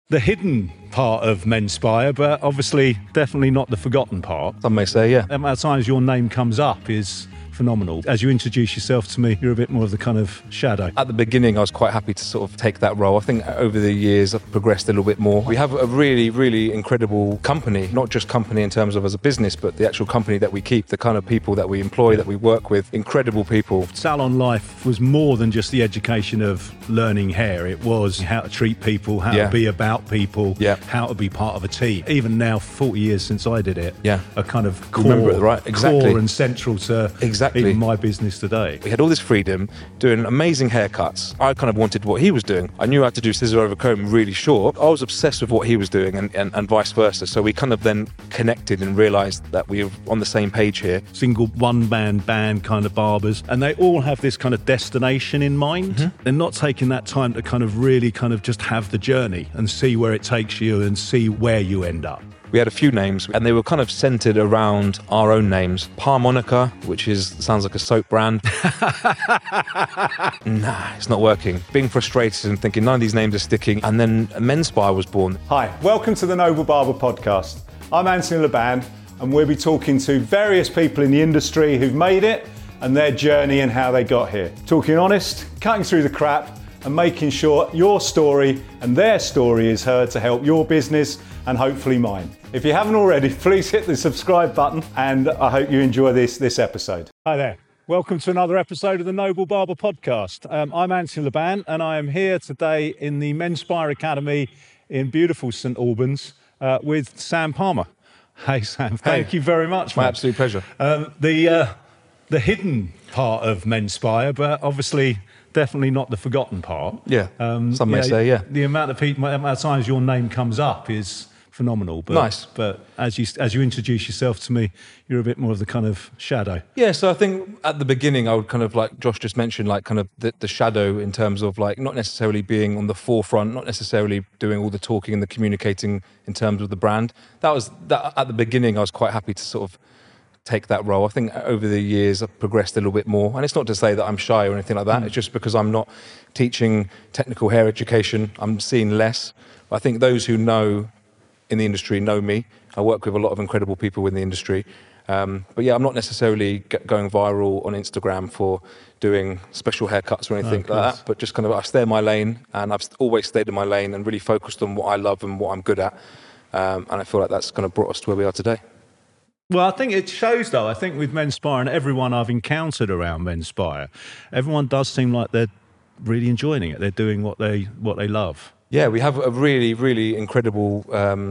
the hidden part of Menspire, but obviously definitely not the forgotten part. Some may say, yeah. The amount of times your name comes up is phenomenal. As you introduce yourself to me, you're a bit more of the kind of shadow. At the beginning, I was quite happy to sort of take that role. I think over the years, I've progressed a little bit more. We have a really, really incredible company, not just company in terms of as a business, but the actual company that we keep, the kind of people that we employ, that we work with, incredible people. Salon life was more than just the education of learning hair. It was how to treat people, how to be about people, how to be part of a team. Even now, 40 years since I did it, a kind of core, core and central to even my business today. We had all this freedom, doing amazing haircuts. I kind of wanted what he was doing. I knew how to do scissor over comb really short. I was obsessed with what he was doing and vice versa. So we kind of then connected and realised that we were on the same page here. Single one-man band kind of barbers, and they all have this kind of destination in mind. They're not taking that time to kind of really kind of just have the journey and see where it takes you and see where you end up. We had a few names and they were kind of centered around our own names. Parmonica, which sounds like a soap brand. Nah, it's not working. Being frustrated and thinking none of these names are sticking. And then Menspire was born. Hi, welcome to the Noble Barber Podcast. I'm Anthony Laban and we'll be talking to various people in the industry who've made it and their journey and how they got here. Talking honest, cutting through the crap and making sure your story and their story is heard to help your business and hopefully mine. If you haven't already, please hit the subscribe button and I hope you enjoy this episode. Hi there. Welcome to another episode of the Noble Barber Podcast. I'm Anthony Laban and I am here today in the Menspire Academy in beautiful St Albans with Sam Palmer. Hey Sam, thank you very much. My absolute pleasure. The hidden part of Menspire, but obviously definitely not the forgotten part. Yeah, some may say, yeah. The amount of people, the amount of times your name comes up is phenomenal. But, nice. But as you introduce yourself to me, you're a bit more of the kind of shadow. Yeah, so I think at the beginning I would kind of, like Josh just mentioned, like kind of the shadow in terms of like not necessarily being on the forefront, not necessarily doing all the talking and the communicating in terms of the brand. That at the beginning I was quite happy to sort of take that role. I think over the years I've progressed a little bit more, and it's not to say that I'm shy or anything like that. It's just because I'm not teaching technical hair education. I'm seeing less. But I think those who know in the industry know me. I work with a lot of incredible people in the industry. But yeah, I'm not necessarily going viral on Instagram for doing special haircuts or anything like that, but just kind of I stay in my lane, and I've always stayed in my lane and really focused on what I love and what I'm good at. And I feel like that's kind of brought us to where we are today. Well, I think it shows, though. I think with Menspire and everyone I've encountered around Menspire, everyone does seem like they're really enjoying it. They're doing what they love. Yeah, we have a really, really incredible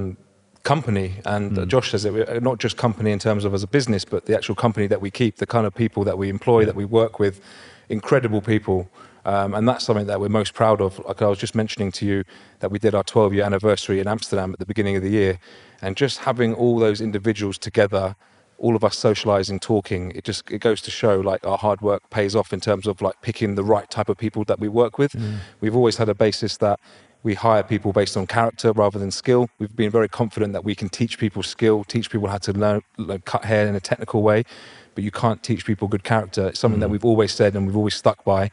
company, and Josh says it, we're not just company in terms of as a business, but the actual company that we keep, the kind of people that we employ, that we work with, incredible people. And that's something that we're most proud of. Like I was just mentioning to you that we did our 12-year anniversary in Amsterdam at the beginning of the year, and just having all those individuals together, all of us socializing, talking, it goes to show like our hard work pays off in terms of like picking the right type of people that we work with. We've always had a basis that we hire people based on character rather than skill. We've been very confident that we can teach people skill, teach people how to learn, cut hair in a technical way, but you can't teach people good character. It's something that we've always said and we've always stuck by.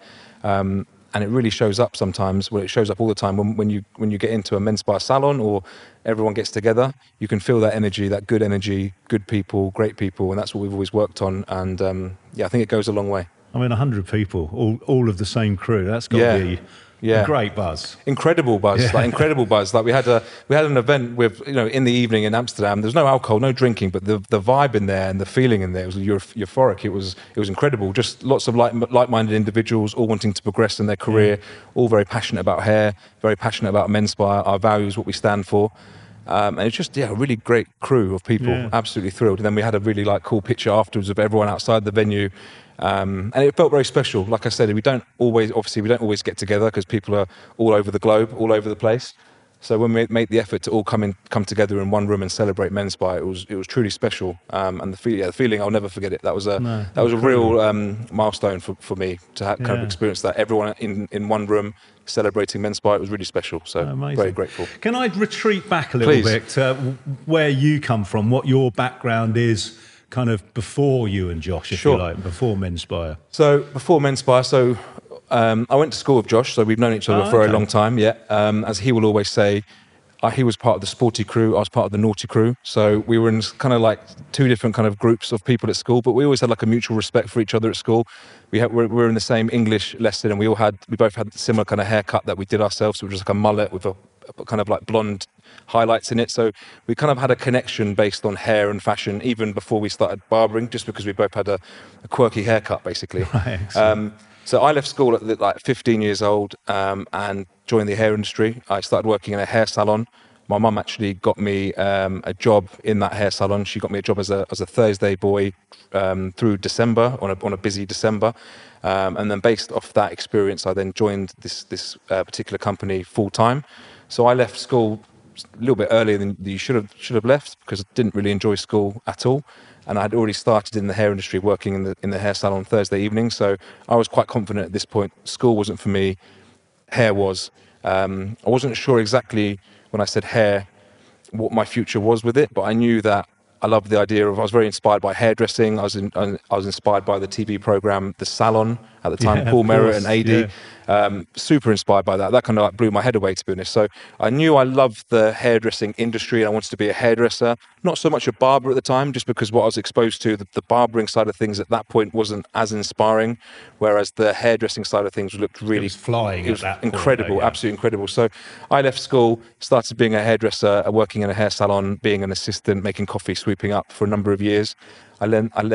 And it really shows up sometimes. Well, it shows up all the time when you get into a Menspire salon or everyone gets together. You can feel that energy, good people, great people, and that's what we've always worked on. And yeah, I think it goes a long way. I mean, 100 people, all of the same crew. That's got to be a great buzz. Incredible buzz, incredible buzz. Like we had an event with, in the evening in Amsterdam. There's no alcohol, no drinking, but the vibe in there and the feeling in there was euphoric. It was incredible. Just lots of like-minded individuals, all wanting to progress in their career, all very passionate about hair, very passionate about Menspire, our values, what we stand for. And it's just a really great crew of people, absolutely thrilled. And then we had a really cool picture afterwards of everyone outside the venue. And it felt very special. Like I said, we don't always get together because people are all over the globe, all over the place. So when we made the effort to all come together in one room and celebrate Menspire, it was truly special. And the feeling, I'll never forget it. That was a real milestone for me to kind of experience that. Everyone in one room celebrating Menspire. It was really special. So very grateful. Can I retreat back a little bit to where you come from, what your background is? Kind of before you and Josh, if you like, before Menspire. So before Menspire, I went to school with Josh, so we've known each other for a long time. Yeah, as he will always say, he was part of the sporty crew, I was part of the naughty crew. So we were in kind of like two different kind of groups of people at school, but we always had like a mutual respect for each other at school. We were in the same English lesson, and we both had similar kind of haircut that we did ourselves, which was like a mullet with a kind of like blonde highlights in it. So we kind of had a connection based on hair and fashion even before we started barbering, just because we both had a quirky haircut, basically. Right, so I left school at like 15 years old and joined the hair industry. I started working in a hair salon. My mum actually got me a job in that hair salon. She got me a job as a Thursday boy through December, on a busy December. And then based off that experience, I then joined this particular company full time. So I left school a little bit earlier than you should have left, because I didn't really enjoy school at all. And I had already started in the hair industry, working in the hair salon Thursday evening. So I was quite confident at this point. School wasn't for me, hair was. I wasn't sure exactly when I said hair what my future was with it, but I knew that I loved the idea of, I was very inspired by hairdressing. I was inspired by the TV program The Salon at the time, Paul Merritt and AD. Yeah. Super inspired by that. That kind of like blew my head away, to be honest. So I knew I loved the hairdressing industry and I wanted to be a hairdresser. Not so much a barber at the time, just because what I was exposed to, the barbering side of things at that point wasn't as inspiring, whereas the hairdressing side of things looked really... It was flying. It was incredible, absolutely incredible. So I left school, started being a hairdresser, working in a hair salon, being an assistant, making coffee, sweeping up for a number of years. I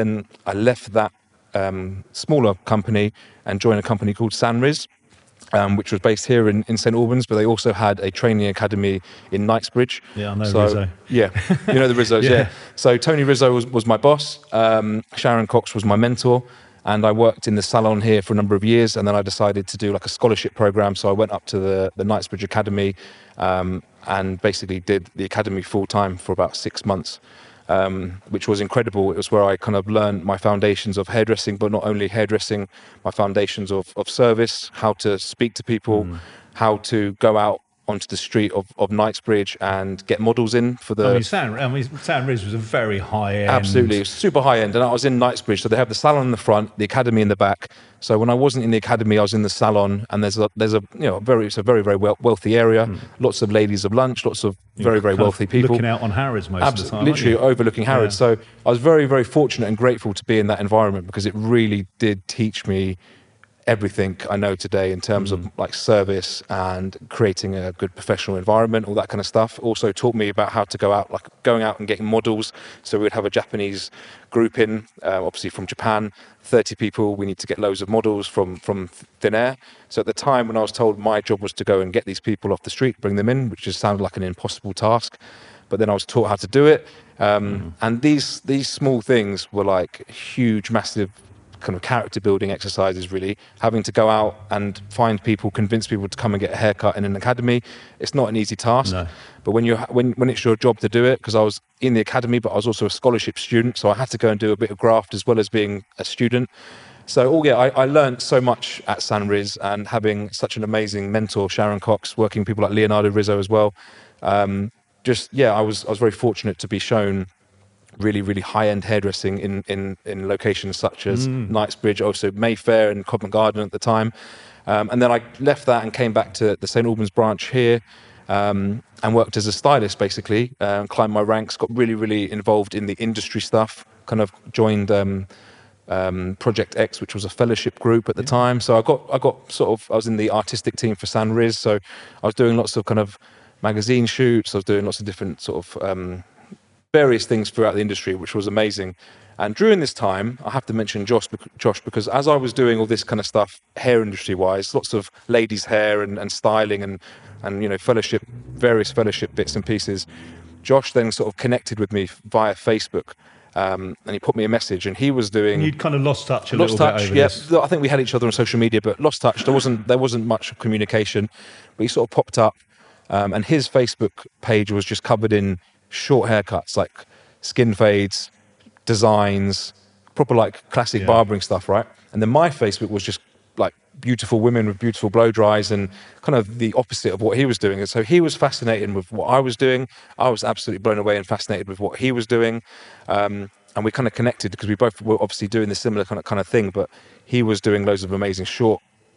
left that smaller company and joined a company called Sanriz, which was based here in St Albans, but they also had a training academy in Knightsbridge. Yeah, I know Rizzo. Yeah, you know the Rizzos, yeah. So Tony Rizzo was my boss, Sharon Cox was my mentor, and I worked in the salon here for a number of years, and then I decided to do like a scholarship program, so I went up to the Knightsbridge Academy and basically did the academy full-time for about 6 months. Which was incredible. It was where I kind of learned my foundations of hairdressing, but not only hairdressing, my foundations of service, how to speak to people, how to go out onto the street of Knightsbridge and get models in for the... Sanriz was a very high-end... Absolutely, super high-end. And I was in Knightsbridge, so they have the salon in the front, the academy in the back. So when I wasn't in the academy, I was in the salon, and it's a very, very wealthy area. Lots of ladies of lunch, lots of very, very wealthy people. Looking out on Harrods most of the time. Literally overlooking Harrods. So I was very, very fortunate and grateful to be in that environment, because it really did teach me everything I know today in terms of like service and creating a good professional environment, all that kind of stuff. Also taught me about how to going out and getting models. So we would have a Japanese group in, obviously from Japan, 30 people. We need to get loads of models from thin air. So at the time when I was told my job was to go and get these people off the street, bring them in, which just sounded like an impossible task. But then I was taught how to do it. And these small things were like huge, massive kind of character building exercises, really. Having to go out and find people, convince people to come and get a haircut in an academy, it's not an easy task. No. But when it's your job to do it, because I was in the academy, but I was also a scholarship student, so I had to go and do a bit of graft as well as being a student. So I learned so much at Sanriz, and having such an amazing mentor, Sharon Cox, working with people like Leonardo Rizzo as well. I was very fortunate to be shown really, really high-end hairdressing in locations such as Knightsbridge, also Mayfair and Covent Garden at the time. And then I left that and came back to the St Albans branch here and worked as a stylist, basically, climbed my ranks, got really, really involved in the industry stuff, kind of joined Project X, which was a fellowship group at the time. So I was in the artistic team for Sanriz, so I was doing lots of kind of magazine shoots, I was doing lots of different sort of various things throughout the industry, which was amazing. And during this time, I have to mention Josh, because as I was doing all this kind of stuff, hair industry wise, lots of ladies' hair and styling and various fellowship bits and pieces, Josh then sort of connected with me via Facebook. And he put me a message, and he was doing... And you'd kind of lost touch a little bit over this. I think we had each other on social media, but lost touch. There wasn't much communication, but he sort of popped up, and his Facebook page was just covered in short haircuts, like skin fades, designs, proper like classic barbering stuff, right? And then my Facebook was just like beautiful women with beautiful blow dries and kind of the opposite of what he was doing. And so he was fascinated with what I was doing. I was absolutely blown away and fascinated with what he was doing. And we kind of connected because we both were obviously doing the similar kind of thing, but he was doing loads of amazing short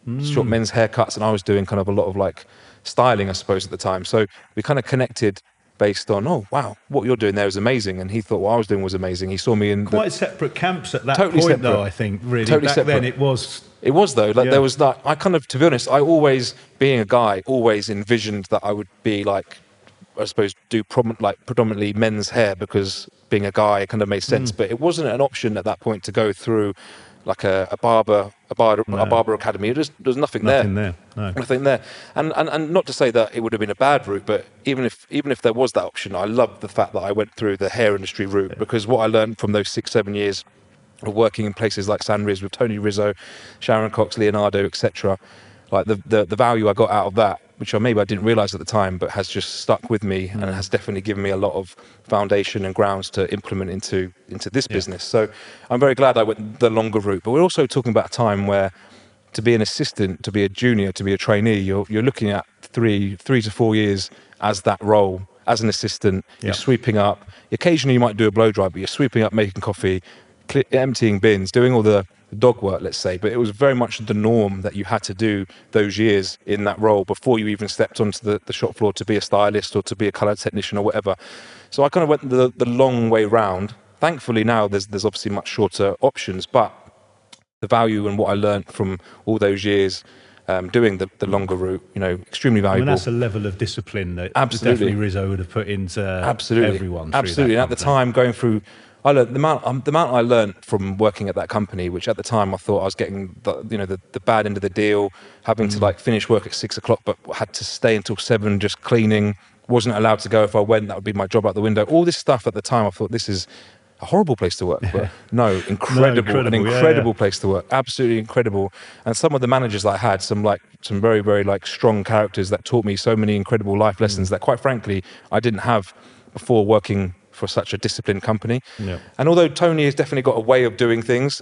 short men's haircuts, and I was doing kind of a lot of like styling, I suppose, at the time. So we kind of connected based on, oh wow, what you're doing there is amazing, and he thought what I was doing was amazing. He saw me in quite separate camps at that point, though. I think really totally back separate. Then it was though. Like there was that. I kind of, to be honest, I always, being a guy, always envisioned that I would be like, I suppose, do predominantly men's hair, because being a guy, it kind of made sense. But it wasn't an option at that point to go through like a barber academy. There's nothing there. No. Nothing there. And not to say that it would have been a bad route, but even if there was that option, I loved the fact that I went through the hair industry route, because what I learned from those 6-7 years of working in places like San Riz with Tony Rizzo, Sharon Cox, Leonardo, etc., like the value I got out of that, which I didn't realise at the time, but has just stuck with me and has definitely given me a lot of foundation and grounds to implement into this business. So I'm very glad I went the longer route. But we're also talking about a time where, to be an assistant, to be a junior, to be a trainee, you're looking at 3 to 4 years as that role. As an assistant, you're sweeping up. Occasionally you might do a blow dry, but you're sweeping up, making coffee, emptying bins, doing all the dog work, let's say. But it was very much the norm that you had to do those years in that role before you even stepped onto the shop floor to be a stylist or to be a colour technician or whatever. So I kind of went the long way round. Thankfully now there's obviously much shorter options, but the value and what I learned from all those years doing the longer route, extremely valuable. That's a level of discipline that definitely Rizzo would have put into everyone. Absolutely. And at the time, going through, I learned the amount I learned from working at that company, which at the time I thought I was getting the bad end of the deal, having to like finish work at 6 o'clock, but had to stay until 7 just cleaning. Wasn't allowed to go. If I went, that would be my job out the window. All this stuff at the time, I thought this is a horrible place to work. But no, incredible place to work. Absolutely incredible. And some of the managers that I had, some very, very like strong characters that taught me so many incredible life lessons that, quite frankly, I didn't have before working for such a disciplined company. And although Tony has definitely got a way of doing things,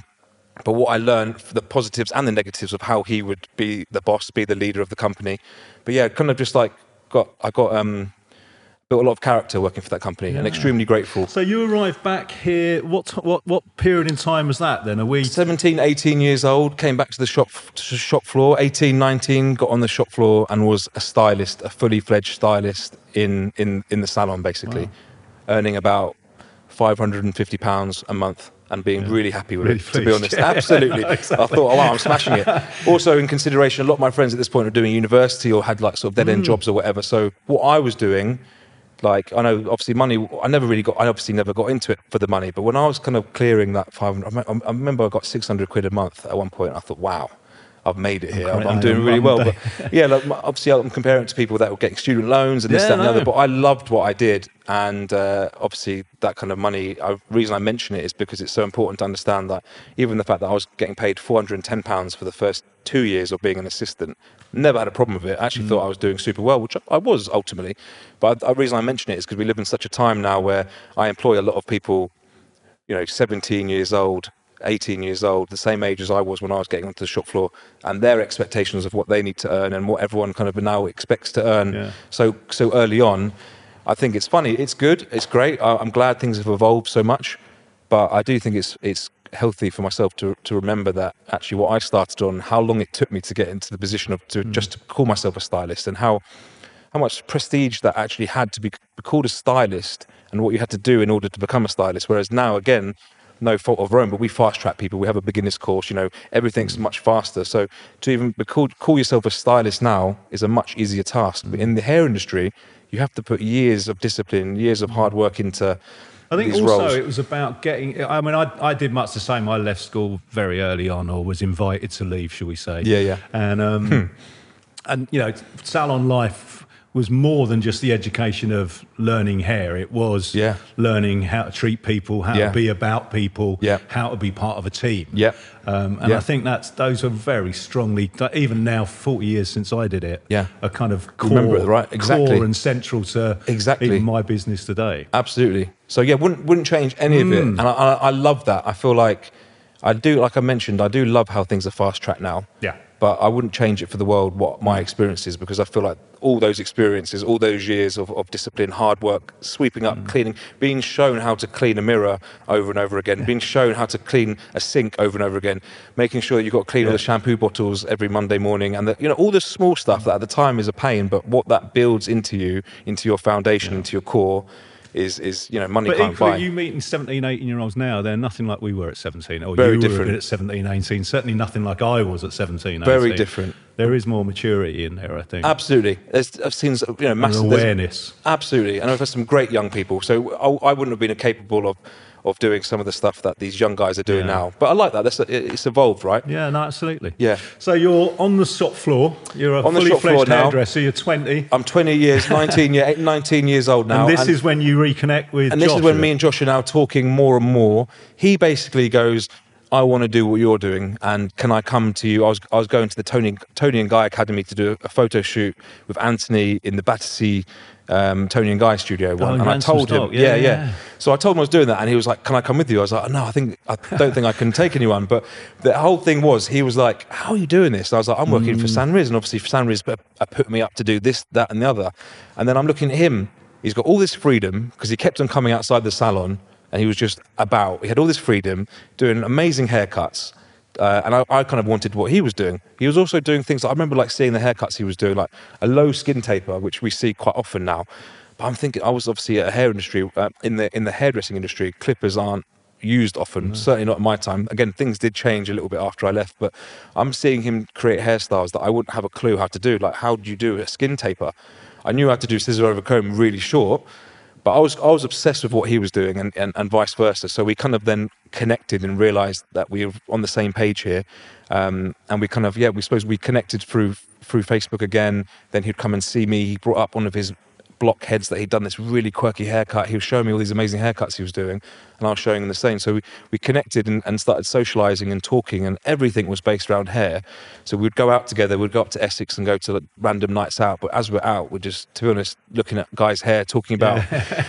but what I learned, the positives and the negatives of how he would be the boss, be the leader of the company. But yeah, kind of just like built a lot of character working for that company, and extremely grateful. So you arrived back here, what period in time was that then? Are we 17, 18 years old, came back to the shop floor, 18, 19, got on the shop floor and was a stylist, a fully fledged stylist in the salon, basically. Wow. Earning about £550 a month and being really happy with it, to be honest. Absolutely. Exactly. I thought, wow, I'm smashing it. Also, in consideration, a lot of my friends at this point are doing university or had like sort of dead-end jobs or whatever. So what I was doing, like, I know obviously money, I obviously never got into it for the money, but when I was kind of clearing that 500, I remember I got 600 quid a month at one point. I thought, wow, I've made it here. I'm doing really well. But yeah, like, obviously I'm comparing it to people that were getting student loans and this, that, and the other. But I loved what I did, and obviously that kind of money. The reason I mention it is because it's so important to understand that even the fact that I was getting paid £410 for the first 2 years of being an assistant, never had a problem with it. I actually thought I was doing super well, which I was ultimately. But the reason I mention it is because we live in such a time now where I employ a lot of people, 17 years old, 18 years old, the same age as I was when I was getting onto the shop floor, and their expectations of what they need to earn and what everyone kind of now expects to earn so early on. I think it's funny, it's good, it's great. I'm glad things have evolved so much, but I do think it's healthy for myself to remember that actually what I started on, how long it took me to get into the position of just to call myself a stylist, and how much prestige that actually had to be called a stylist, and what you had to do in order to become a stylist. Whereas now, again, no fault of our own, but we fast track people. We have a beginner's course, everything's much faster. So to even call yourself a stylist now is a much easier task. But in the hair industry, you have to put years of discipline, years of hard work into I think these also roles. It was about getting, I did much the same. I left school very early on, or was invited to leave, shall we say. Yeah. And, salon life was more than just the education of learning hair. It was learning how to treat people, how to be about people, how to be part of a team. I think those are very strongly, even now, 40 years since I did it, are kind of core and central to even my business today. Absolutely. So wouldn't change any of it. And I love that. I feel like I mentioned, I do love how things are fast tracked now. but I wouldn't change it for the world, what my experience is, because I feel like all those experiences, all those years of discipline, hard work, sweeping up, cleaning, being shown how to clean a mirror over and over again, being shown how to clean a sink over and over again, making sure that you've got to clean all the shampoo bottles every Monday morning, and that, you know, all the small stuff that at the time is a pain, but what that builds into you, into your foundation, into your core, is you know, money but can't equally, buy. you meeting 17, 18-year-olds now, they're nothing like we were at 17. Or Very you different. were at 17, 18. Certainly nothing like I was at 17, 18. Very different. There is more maturity in there, I think. Absolutely. I've seen, you know, massive awareness. Absolutely. And I've had some great young people. So I wouldn't have been capable of doing some of the stuff that these young guys are doing now. But I like that. It's evolved, right? Yeah, no, absolutely. Yeah. So you're on the shop floor. You're a fully fledged hairdresser. You're 20. I'm 20 years, 19 years old now. And this is when you reconnect with Josh. And this is when me and Josh are now talking more and more. He basically goes, I want to do what you're doing, and can I come to you? I was going to the Tony and Guy Academy to do a photo shoot with Anthony in the Battersea Tony and Guy studio one, and I told him, yeah. So I told him I was doing that, and he was like, "Can I come with you?" I was like, "No, I don't think I can take anyone." But the whole thing was, he was like, "How are you doing this?" And I was like, "I'm working for Sanriz, and obviously for Sanriz put me up to do this, that, and the other." And then I'm looking at him. He's got all this freedom because he kept on coming outside the salon. And he was just he had all this freedom, doing amazing haircuts. And I kind of wanted what he was doing. He was also doing things, I remember like seeing the haircuts he was doing, like a low skin taper, which we see quite often now. But I'm thinking, I was obviously at a hair industry, in the hairdressing industry, clippers aren't used often, certainly not at my time. Again, things did change a little bit after I left, but I'm seeing him create hairstyles that I wouldn't have a clue how to do. Like, how do you do a skin taper? I knew how to do scissor over comb really short, but I was obsessed with what he was doing and vice versa. So we kind of then connected and realised that we were on the same page here. And we kind of, we connected through Facebook again. Then he'd come and see me. He brought up one of his block heads that he'd done this really quirky haircut. He was showing me all these amazing haircuts he was doing, and I was showing him the same. So we connected and started socialising and talking, and everything was based around hair. So we'd go out together, we'd go up to Essex and go to random nights out, but as we're out, we're just, to be honest, looking at guys' hair, talking about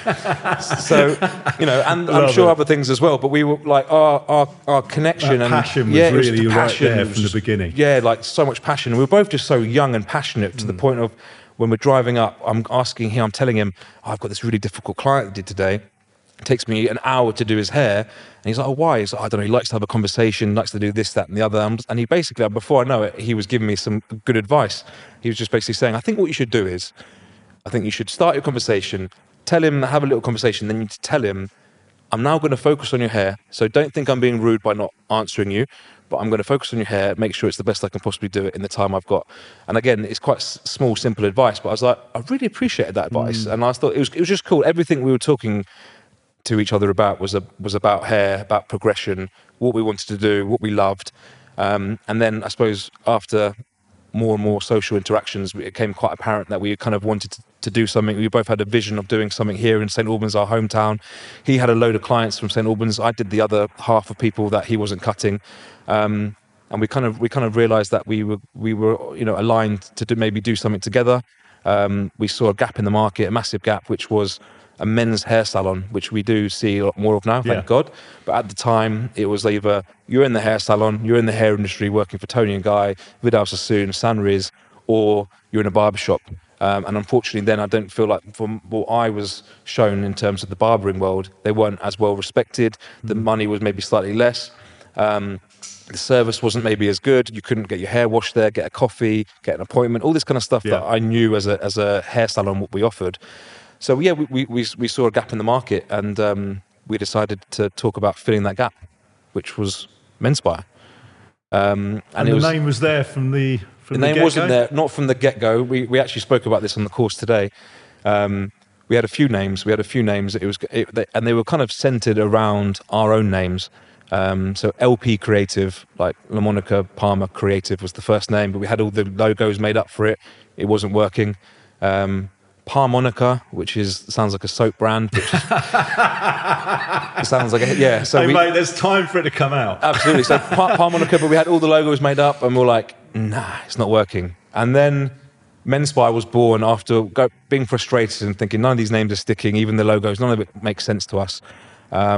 so, you know, and I'm sure other things as well, but we were like, our connection and passion was really right there from the beginning. Yeah, like so much passion. We were both just so young and passionate to the point of, when we're driving up, I'm telling him, I've got this really difficult client that did today. It takes me an hour to do his hair. And he's like, oh, why? He's like, I don't know, he likes to have a conversation, likes to do this, that, and the other. And he basically, before I know it, he was giving me some good advice. He was just basically saying, I think what you should do is, I think you should start your conversation, tell him, have a little conversation, then you need to tell him, I'm now going to focus on your hair. So don't think I'm being rude by not answering you, but I'm going to focus on your hair, make sure it's the best I can possibly do it in the time I've got. And again, it's quite small, simple advice, but I was like, I really appreciated that advice. And I thought it was just cool. Everything we were talking to each other about was about hair, about progression, what we wanted to do, what we loved. And then I suppose after more and more social interactions, it became quite apparent that we kind of wanted to do something. We both had a vision of doing something here in St Albans, our hometown. He had a load of clients from St Albans. I did the other half of people that he wasn't cutting. And we kind of realised that we were you know, aligned to maybe do something together. We saw a gap in the market, a massive gap, which was a men's hair salon, which we do see a lot more of now, thank God. But at the time, it was either you're in the hair salon, you're in the hair industry working for Tony and Guy, Vidal Sassoon, Sanriz, or you're in a barbershop. And unfortunately, then I don't feel like from what I was shown in terms of the barbering world, they weren't as well respected. The money was maybe slightly less. The service wasn't maybe as good. You couldn't get your hair washed there, get a coffee, get an appointment, all this kind of stuff that I knew as a hair salon what we offered. So yeah, we saw a gap in the market, and we decided to talk about filling that gap, which was Menspire. And the name was there from the name wasn't there, not from the get-go. We actually spoke about this on the course today. We had a few names. And they were kind of centered around our own names. So LP Creative, like LaMonica Palmer Creative was the first name, but we had all the logos made up for it. It wasn't working. Palmonica, which sounds like a soap brand. Which it sounds like So mate, there's time for it to come out. Absolutely. So Palmonica, but we had all the logos made up, and we're like, nah, it's not working. And then Menspire was born after being frustrated and thinking none of these names are sticking, even the logos, none of it makes sense to us. And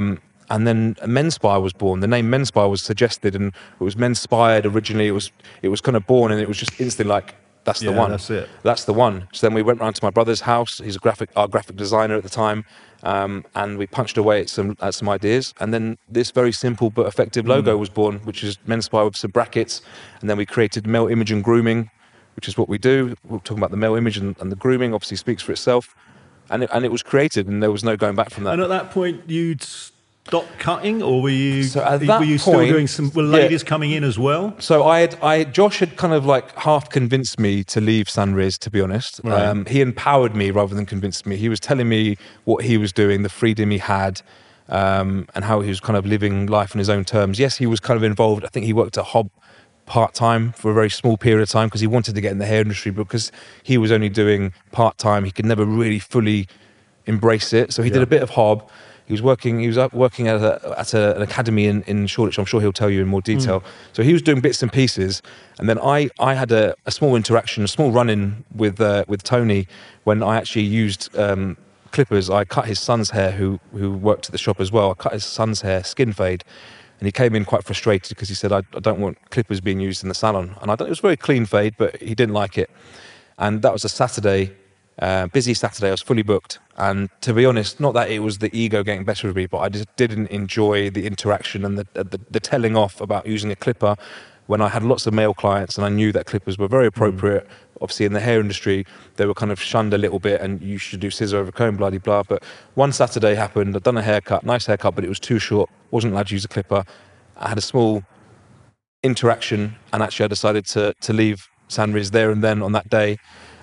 And then Menspire was born. The name Menspire was suggested, and it was Menspired originally. It was kind of born, and it was just instantly like, that's the one. That's it. That's the one. So then we went round to my brother's house. He's our graphic designer at the time, and we punched away at some ideas. And then this very simple but effective logo was born, which is Menspire with some brackets. And then we created Male Image and Grooming, which is what we do. We're talking about the male image, and the grooming obviously speaks for itself. And it was created, and there was no going back from that. And at that point, you'd stopped cutting, or were you still doing some? Were ladies coming in as well? So Josh had kind of like half convinced me to leave Sanriz, to be honest. Right. He empowered me rather than convinced me. He was telling me what he was doing, the freedom he had, and how he was kind of living life on his own terms. Yes, he was kind of involved. I think he worked at Hob part-time for a very small period of time because he wanted to get in the hair industry, because he was only doing part-time. He could never really fully embrace it. So he did a bit of Hob. He was working at an academy in Shoreditch. I'm sure he'll tell you in more detail. So he was doing bits and pieces. And then I had a small interaction, a small run-in with Tony when I actually used clippers. I cut his son's hair, who worked at the shop as well. I cut his son's hair, skin fade. And he came in quite frustrated because he said, I don't want clippers being used in the salon. And it was a very clean fade, but he didn't like it. And that was a Saturday, busy Saturday. I was fully booked. And to be honest, not that it was the ego getting better of me, but I just didn't enjoy the interaction and the telling off about using a clipper when I had lots of male clients, and I knew that clippers were very appropriate. Obviously, in the hair industry, they were kind of shunned a little bit, and you should do scissor over comb, blah, blah, blah. But one Saturday happened. I'd done a haircut, nice haircut, but it was too short. Wasn't allowed to use a clipper. I had a small interaction, and actually I decided to leave Sanriz there and then on that day.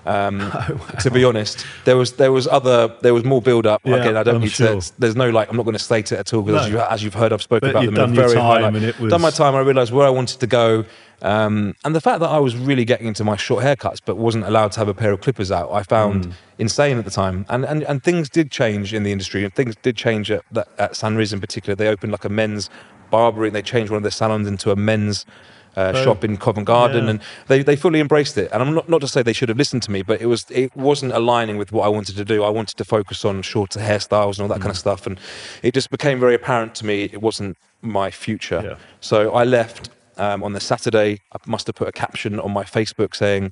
To be honest, there was more build up. Yeah, again, I don't need to. There's no I'm not going to state it at all, because as you've heard, I've spoken about them in a very high. Done my time. I realised where I wanted to go, and the fact that I was really getting into my short haircuts, but wasn't allowed to have a pair of clippers out, I found insane at the time. And things did change in the industry, and things did change at Sanriz in particular. They opened like a men's barbery, and they changed one of their salons into a men's shop in Covent Garden, and they fully embraced it. And I'm not to say they should have listened to me, but it wasn't aligning with what I wanted to do. I wanted to focus on shorter hairstyles and all that kind of stuff, and it just became very apparent to me it wasn't my future. Yeah. So I left on the Saturday. I must have put a caption on my Facebook saying,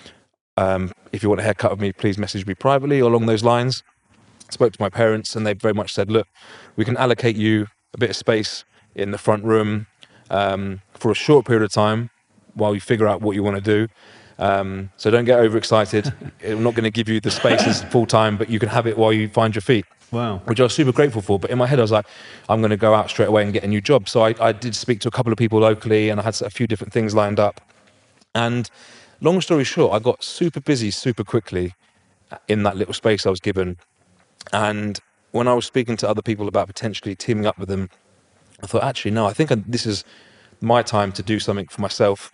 if you want a haircut of me, please message me privately, or along those lines. I spoke to my parents, and they very much said, look, we can allocate you a bit of space in the front room for a short period of time while you figure out what you want to do. So don't get overexcited. I'm not going to give you the spaces full time, but you can have it while you find your feet. Wow. Which I was super grateful for. But in my head, I was like, I'm going to go out straight away and get a new job. So I did speak to a couple of people locally, and I had a few different things lined up. And long story short, I got super busy super quickly in that little space I was given. And when I was speaking to other people about potentially teaming up with them, I thought, actually, no, I think this is my time to do something for myself,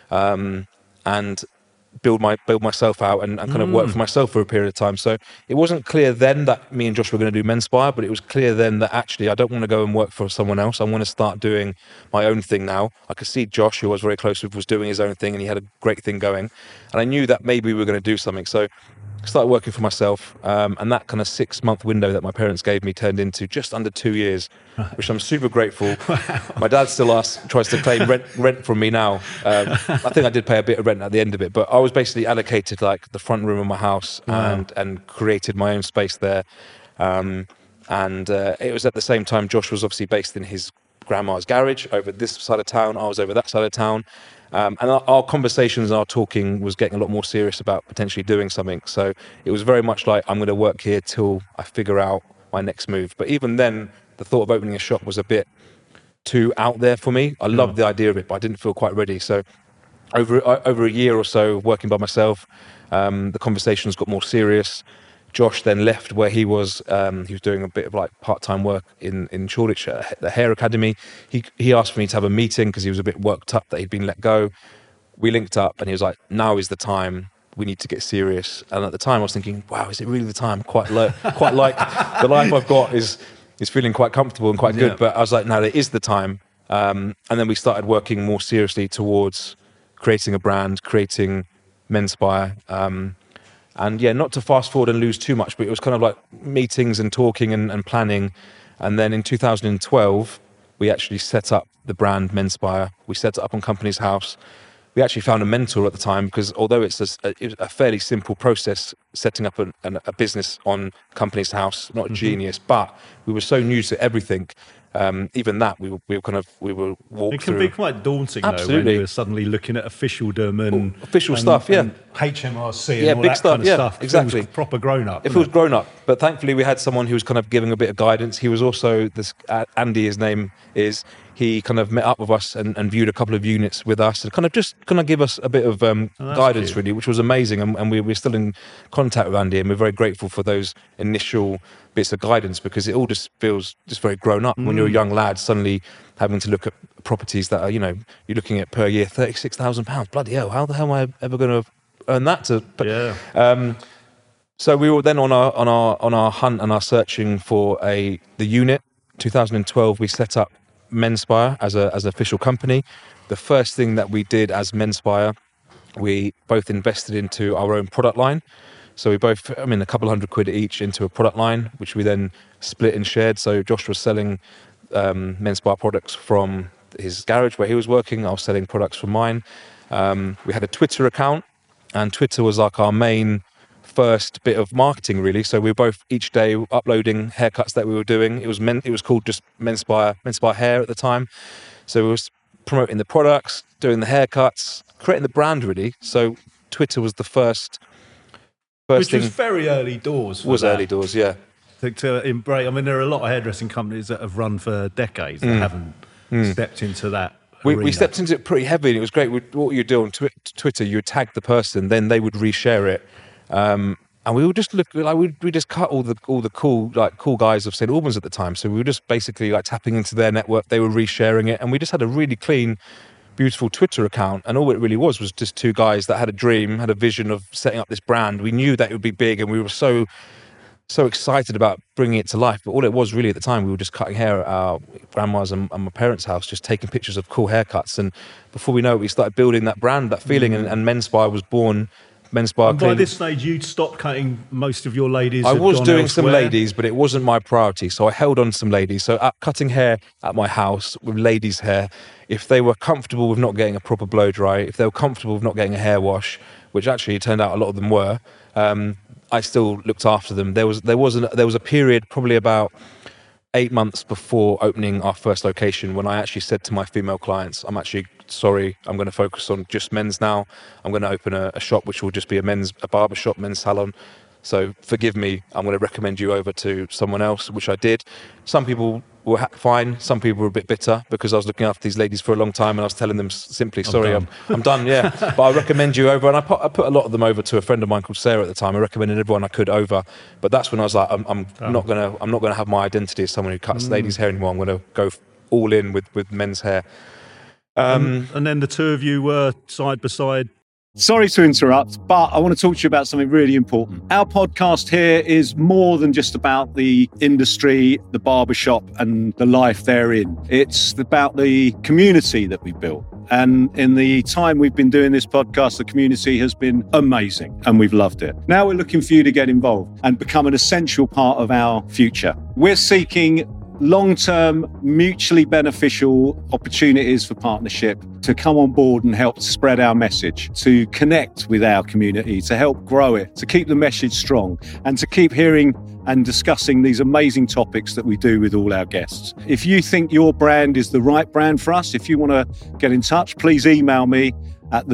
and build myself out and kind of work for myself for a period of time. So it wasn't clear then that me and Josh were going to do Menspire, but it was clear then that actually I don't want to go and work for someone else. I want to start doing my own thing now. I could see Josh, who I was very close with, was doing his own thing, and he had a great thing going. And I knew that maybe we were going to do something. So I started working for myself, and that kind of 6-month window that my parents gave me turned into just under 2 years, which I'm super grateful. Wow. My dad still tries to claim rent from me now. I think I did pay a bit of rent at the end of it, but I was basically allocated like the front room of my house. Wow. and created my own space there. And it was at the same time, Josh was obviously based in his grandma's garage over this side of town. I was over that side of town. And our conversations and our talking was getting a lot more serious about potentially doing something. So it was very much like, I'm going to work here till I figure out my next move. But even then, the thought of opening a shop was a bit too out there for me. I loved the idea of it, but I didn't feel quite ready. So over a year or so working by myself, the conversations got more serious. Josh then left where he was doing a bit of like part-time work in Shoreditch at the Hair Academy. He asked for me to have a meeting because he was a bit worked up that he'd been let go. We linked up, and he was like, now is the time. We need to get serious. And at the time I was thinking, wow, is it really the time? Quite like the life I've got is feeling quite comfortable and quite good. But I was like, no, it is the time. And then we started working more seriously towards creating a brand, creating Menspire. And yeah, not to fast forward and lose too much, but it was kind of like meetings and talking and planning. And then in 2012, we actually set up the brand Menspire. We set it up on Companies House. We actually found a mentor at the time, because although it's a fairly simple process setting up a business on Companies House, not a genius, but we were so new to everything. Even that we were walk through. It can be quite daunting, though, when you're suddenly looking at officialdom and official stuff, and HMRC and all big that stuff, kind of stuff. Exactly, it feels proper grown up. It feels grown up, but thankfully we had someone who was kind of giving a bit of guidance. He was also Andy, his name is. He kind of met up with us and viewed a couple of units with us and kind of give us a bit of guidance, cute. Really, which was amazing. And we're still in contact with Andy, and we're very grateful for those initial bits of guidance, because it all just feels just very grown up. When you're a young lad, suddenly having to look at properties that are, you're looking at per year, £36,000. Bloody hell, how the hell am I ever going to earn that? So we were then on our hunt and our searching for the unit. 2012, we set up Menspire as an official company. The first thing that we did as Menspire, we both invested into our own product line. So we both, a couple £100 each into a product line, which we then split and shared. So Josh was selling Menspire products from his garage where he was working. I was selling products from mine. We had a Twitter account, and Twitter was like our main first bit of marketing, really. So we were both each day uploading haircuts that we were doing. It was called just Menspire Hair at the time. So we was promoting the products, doing the haircuts, creating the brand, really. So Twitter was the first Which thing. Was very early doors. Early doors, yeah. To embrace. There are a lot of hairdressing companies that have run for decades that haven't stepped into that. We stepped into it pretty heavily, and it was great. What you do on Twitter, you would tag the person, then they would reshare it. And we would just look like we just cut all the cool guys of St Albans at the time. So we were just basically like tapping into their network. They were resharing it, and we just had a really clean, beautiful Twitter account. And all it really was just two guys that had a dream, had a vision of setting up this brand. We knew that it would be big, and we were so excited about bringing it to life. But all it was really at the time, we were just cutting hair at our grandma's and my parents' house, just taking pictures of cool haircuts. And before we know it, we started building that brand, that feeling, and Menspire was born. Menspire. And by this stage, you'd stopped cutting most of your ladies. I was doing some ladies, but it wasn't my priority. So I held on to some ladies. So cutting hair at my house with ladies' hair, if they were comfortable with not getting a proper blow dry, if they were comfortable with not getting a hair wash, which actually it turned out a lot of them were, I still looked after them. There was a period, probably about 8 months before opening our first location, when I actually said to my female clients, I'm actually sorry, I'm going to focus on just men's now. I'm going to open a shop which will just be a barber shop, men's salon. So forgive me, I'm going to recommend you over to someone else, which I did. Some people were fine, some people were a bit bitter, because I was looking after these ladies for a long time, and I was telling them simply, sorry, I'm done, yeah. But I recommend you over, and I put a lot of them over to a friend of mine called Sarah at the time. I recommended everyone I could over, but that's when I was like, I'm not gonna have my identity as someone who cuts ladies' hair anymore. I'm going to go all in with men's hair. And then the two of you were side by side. Sorry to interrupt, but I want to talk to you about something really important. Our podcast here is more than just about the industry, the barbershop, and the life therein. It's about the community that we built. And in the time we've been doing this podcast, the community has been amazing, and we've loved it. Now we're looking for you to get involved and become an essential part of our future. We're seeking long-term, mutually beneficial opportunities for partnership to come on board and help spread our message, to connect with our community, to help grow it, to keep the message strong, and to keep hearing and discussing these amazing topics that we do with all our guests. If you think your brand is the right brand for us, if you want to get in touch, please email me at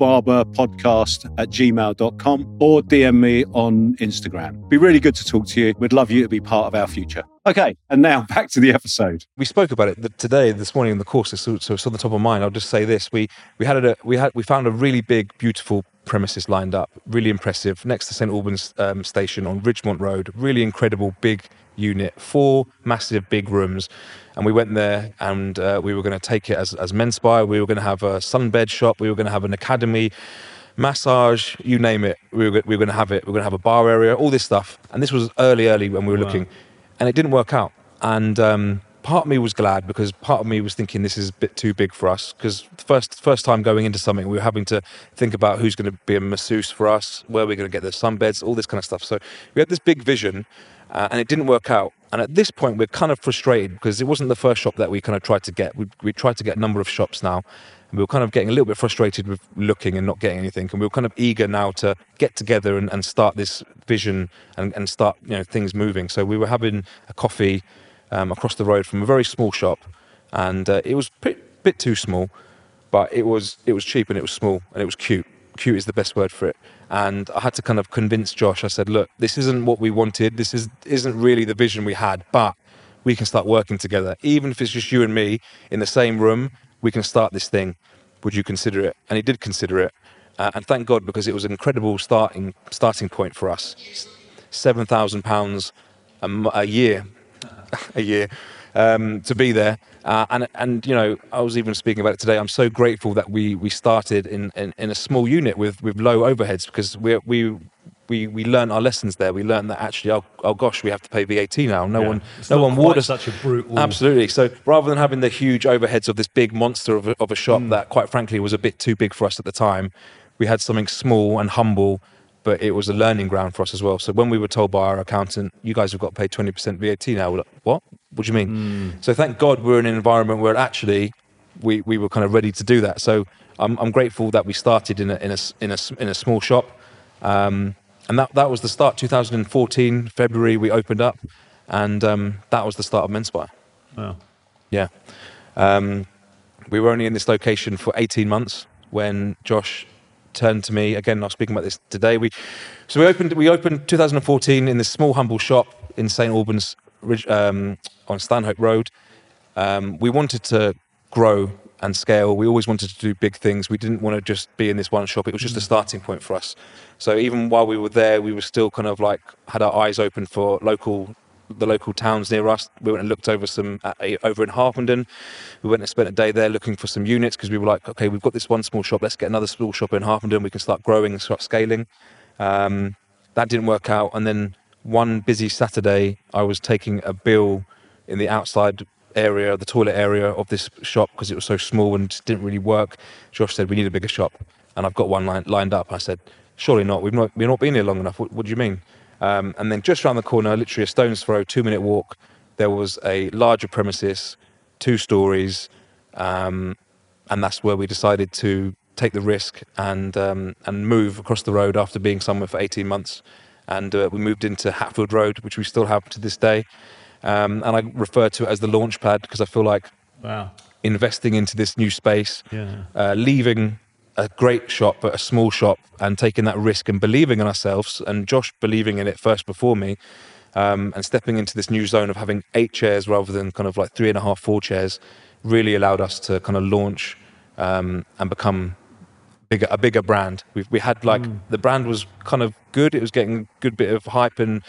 thenoblebarberpodcast@gmail.com or DM me on Instagram. It'd be really good to talk to you. We'd love you to be part of our future. Okay, and now back to the episode. We spoke about it this morning in the course, so it's on the top of mind. I'll just say this: we found a really big, beautiful premises lined up, really impressive, next to St Albans station on Ridgemont Road. Really incredible, big unit, 4 massive big rooms. And we went there, and we were going to take it as Menspire. We were going to have a sunbed shop. We were going to have an academy, massage, you name it. We were going to have it. We were going to have a bar area, all this stuff. And this was early when we were looking. And it didn't work out. And part of me was glad, because part of me was thinking this is a bit too big for us. Because the first time going into something, we were having to think about who's going to be a masseuse for us, where we're going to get the sunbeds, all this kind of stuff. So we had this big vision. and it didn't work out. And at this point, we're kind of frustrated because it wasn't the first shop that we kind of tried to get. We tried to get a number of shops now. And we were kind of getting a little bit frustrated with looking and not getting anything. And we were kind of eager now to get together and start this vision and start things moving. So we were having a coffee across the road from a very small shop. And it was a bit too small, but it was cheap and it was small and it was cute. Cute is the best word for it. And I had to kind of convince Josh. I said, look, this isn't what we wanted. This isn't really the vision we had, but we can start working together. Even if it's just you and me in the same room, we can start this thing. Would you consider it? And he did consider it. And thank God, because it was an incredible starting point for us. £7,000 a year to be there. And I was even speaking about it today. I'm so grateful that we started in a small unit with low overheads, because we learned our lessons there. We learned that actually, oh gosh, we have to pay VAT now. No one warned us. Such a brutal. Absolutely. So rather than having the huge overheads of this big monster of a shop that, quite frankly, was a bit too big for us at the time, we had something small and humble, but it was a learning ground for us as well. So when we were told by our accountant, you guys have got to pay 20% VAT now, we're like, what? What do you mean? So thank God we're in an environment where actually we were kind of ready to do that. So I'm grateful that we started in a small shop. And that was the start. 2014, February, we opened up, and that was the start of Menspire. Wow. Yeah. We were only in this location for 18 months when Josh turned to me. Again, I was speaking about this today. We opened 2014 in this small, humble shop in St Albans on Stanhope Road. We wanted to grow and scale. We always wanted to do big things. We didn't want to just be in this one shop. It was just a starting point for us. So even while we were there, we were still kind of like had our eyes open for the local towns near us. We went and looked over over in Harpenden. We went and spent a day there looking for some units, because we were like, okay, we've got this one small shop. Let's get another small shop in Harpenden. We can start growing and start scaling. That didn't work out. And then one busy Saturday, I was taking a bill in the outside area, the toilet area of this shop, because it was so small and just didn't really work. Josh said, we need a bigger shop. And I've got one lined up. I said, surely not. We've not been here long enough. What do you mean? And then just around the corner, literally a stone's throw, 2-minute walk, there was a larger premises, 2 stories. And that's where we decided to take the risk and move across the road after being somewhere for 18 months. And we moved into Hatfield Road, which we still have to this day. And I refer to it as the launch pad, because I feel like investing into this new space, leaving a great shop, but a small shop, and taking that risk and believing in ourselves, and Josh believing in it first before me, and stepping into this new zone of having 8 chairs rather than kind of like 3.5, 4 chairs, really allowed us to kind of launch and become a bigger brand. We had the brand was kind of good. It was getting a good bit of hype, and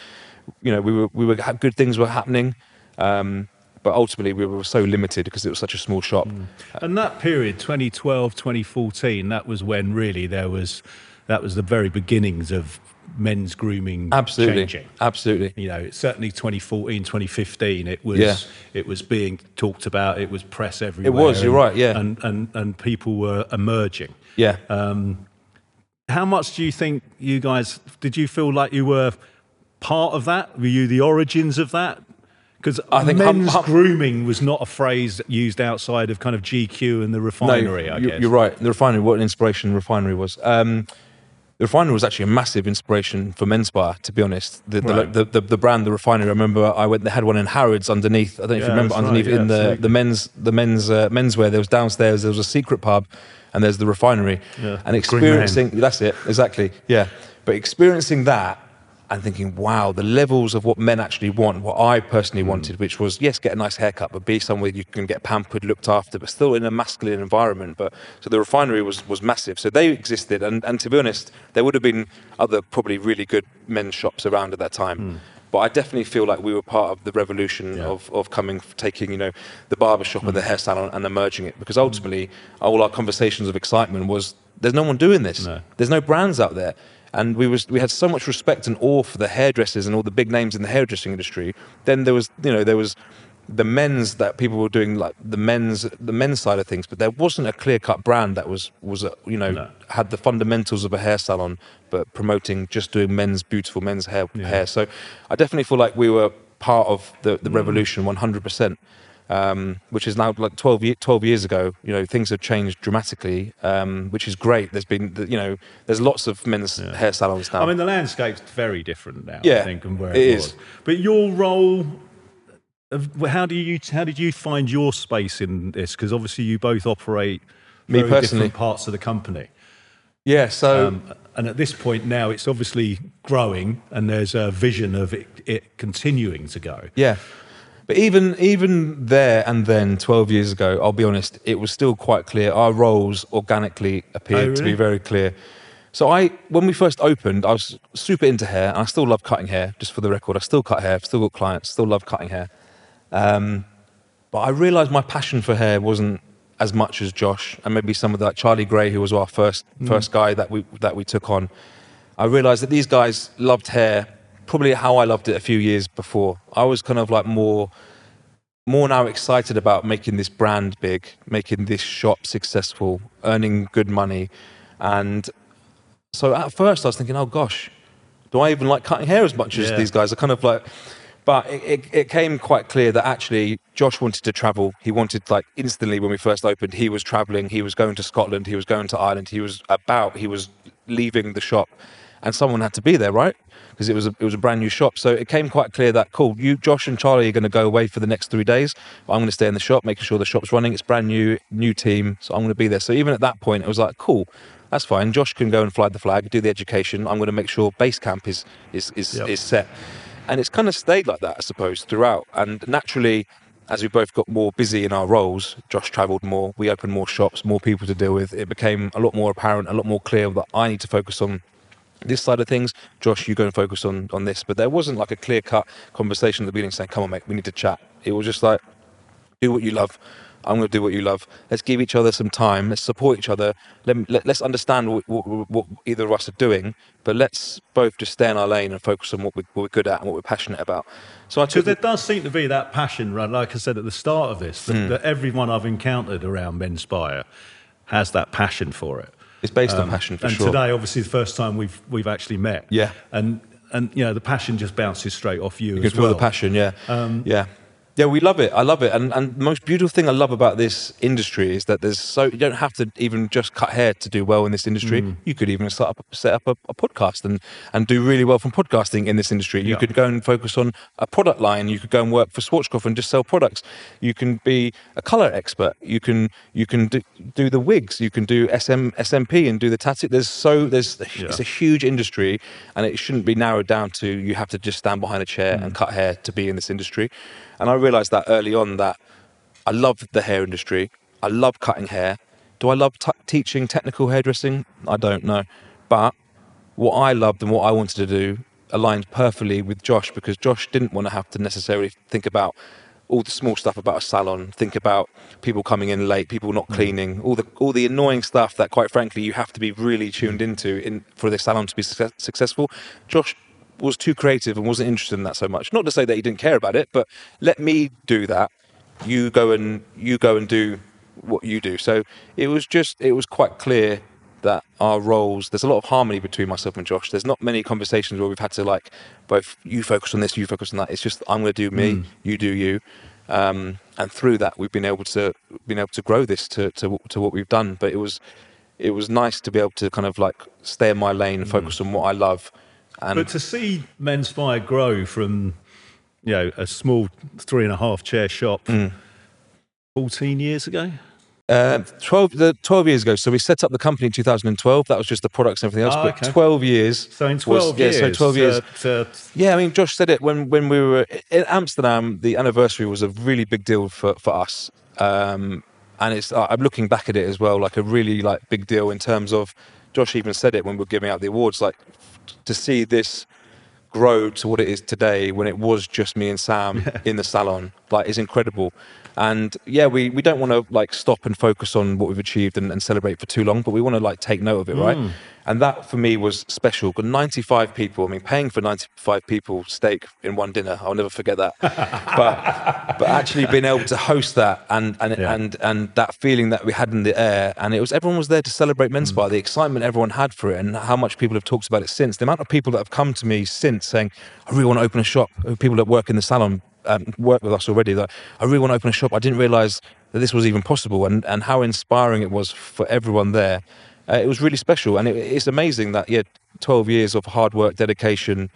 good things were happening. But ultimately, we were so limited because it was such a small shop. And that period, 2012, 2014, that was when really that was the very beginnings of men's grooming changing. Absolutely. Certainly 2014, 2015, it was being talked about. It was press everywhere. It was. You're right. Yeah. And people were emerging. Yeah. How much do you think you guys did? You feel like you were part of that? Were you the origins of that? Because I think men's grooming was not a phrase used outside of kind of GQ and the Refinery, I guess. You're right. The Refinery, what an inspiration the Refinery was. The Refinery was actually a massive inspiration for Menspire, to be honest. The brand, the Refinery, I remember they had one in Harrods underneath. I don't know if you remember, underneath in the menswear. There was downstairs, there was a secret pub, and there's the Refinery. Yeah. And experiencing, that's it, exactly. Yeah. But experiencing that, and thinking, wow, the levels of what men actually want, what I personally wanted, which was, yes, get a nice haircut, but be somewhere you can get pampered, looked after, but still in a masculine environment. So the Refinery was massive. So they existed, and to be honest, there would have been other probably really good men's shops around at that time. But I definitely feel like we were part of the revolution of taking, the barber shop and the hair salon and emerging it. Because ultimately, all our conversations of excitement was, there's no one doing this. No. There's no brands out there. And we had so much respect and awe for the hairdressers and all the big names in the hairdressing industry. Then there was the men's that people were doing, like the men's side of things, but there wasn't a clear-cut brand that was had the fundamentals of a hair salon, but promoting just doing beautiful men's hair. So I definitely feel like we were part of the revolution 100%. Which is now like 12 years ago. Things have changed dramatically, which is great. There's lots of men's hair salons now. I mean, the landscape's very different now, I think, from where it was. Is. But your role, how did you find your space in this? Because obviously you both operate very different parts of the company. Yeah, so... and at this point now, it's obviously growing, and there's a vision of it continuing to go. Yeah. But even there and then, 12 years ago, I'll be honest, it was still quite clear. Our roles organically appeared to be very clear. So when we first opened, I was super into hair, and I still love cutting hair, just for the record. I still cut hair, I've still got clients, still love cutting hair. But I realised my passion for hair wasn't as much as Josh, and maybe some of that Charlie Gray, who was our first guy that we took on. I realised that these guys loved hair probably how I loved it a few years before. I was kind of like more now excited about making this brand big, making this shop successful, earning good money. And so at first I was thinking, oh gosh, do I even like cutting hair as much as these guys? But it came quite clear that actually Josh wanted to travel. He wanted, like, instantly when we first opened, he was traveling, he was going to Scotland, he was going to Ireland, he was leaving the shop, and someone had to be there, right? Because it was a brand new shop. So it came quite clear that, cool, Josh and Charlie are going to go away for the next 3 days. But I'm going to stay in the shop, making sure the shop's running. It's brand new team, so I'm going to be there. So even at that point, it was like, cool, that's fine. Josh can go and fly the flag, do the education. I'm going to make sure base camp is set. And it's kind of stayed like that, I suppose, throughout. And naturally, as we both got more busy in our roles, Josh travelled more, we opened more shops, more people to deal with. It became a lot more apparent, a lot more clear that I need to focus on this side of things. Josh, you go and focus on this. But there wasn't like a clear-cut conversation at the beginning saying, come on, mate, we need to chat. It was just like, do what you love. I'm going to do what you love. Let's give each other some time. Let's support each other. Let's understand what either of us are doing, but let's both just stay in our lane and focus on what we're good at and what we're passionate about. So there does seem to be that passion, right? Like I said at the start of this, that everyone I've encountered around Menspire has that passion for it. It's based on passion, for sure. And today, obviously, the first time we've actually met. Yeah. And the passion just bounces straight off you as well. You can feel the passion, yeah. Yeah, we love it. I love it. And the most beautiful thing I love about this industry is that you don't have to even just cut hair to do well in this industry. You could even set up a podcast and do really well from podcasting in this industry. You could go and focus on a product line. You could go and work for Schwarzkopf and just sell products. You can be a color expert. You can do the wigs. You can do SMP and do the tattoo. It's a huge industry, and it shouldn't be narrowed down to you have to just stand behind a chair and cut hair to be in this industry. And I realised that early on that I love the hair industry. I love cutting hair. Do I love teaching technical hairdressing? I don't know. But what I loved and what I wanted to do aligned perfectly with Josh, because Josh didn't want to have to necessarily think about all the small stuff about a salon, think about people coming in late, people not cleaning, all the annoying stuff that, quite frankly, you have to be really tuned into for the salon to be successful. Josh was too creative and wasn't interested in that so much. Not to say that he didn't care about it, but let me do that. You go and do what you do. So it was quite clear that our roles, there's a lot of harmony between myself and Josh. There's not many conversations where we've had to like both, you focus on this, you focus on that. It's just, I'm going to do me, you do you. And through that, we've been able to grow this to what we've done. But it was nice to be able to kind of like stay in my lane and focus on what I love. But to see Menspire grow from, a small 3.5 chair shop 14 years ago? 12 years ago. So we set up the company in 2012. That was just the products and everything else. But 12 years. So in 12 years. Yeah, so 12 years. Yeah, I mean, Josh said it when we were in Amsterdam. The anniversary was a really big deal for us. And I'm looking back at it as well, like a really like big deal in terms of, Josh even said it when we were giving out the awards, like to see this grow to what it is today when it was just me and Sam in the salon, like, is incredible. And yeah, we don't want to like stop and focus on what we've achieved and celebrate for too long, but we want to like take note of it, right? And that for me was special. But 95 people, I mean, paying for 95 people steak in one dinner, I'll never forget that. but actually being able to host that and that feeling that we had in the air, and everyone was there to celebrate Men's Spa, the excitement everyone had for it, and how much people have talked about it since. The amount of people that have come to me since saying, I really want to open a shop. People that work in the salon work with us already. Like, I really want to open a shop. I didn't realise that this was even possible, and how inspiring it was for everyone there. It was really special, and it's amazing that 12 years of hard work, dedication,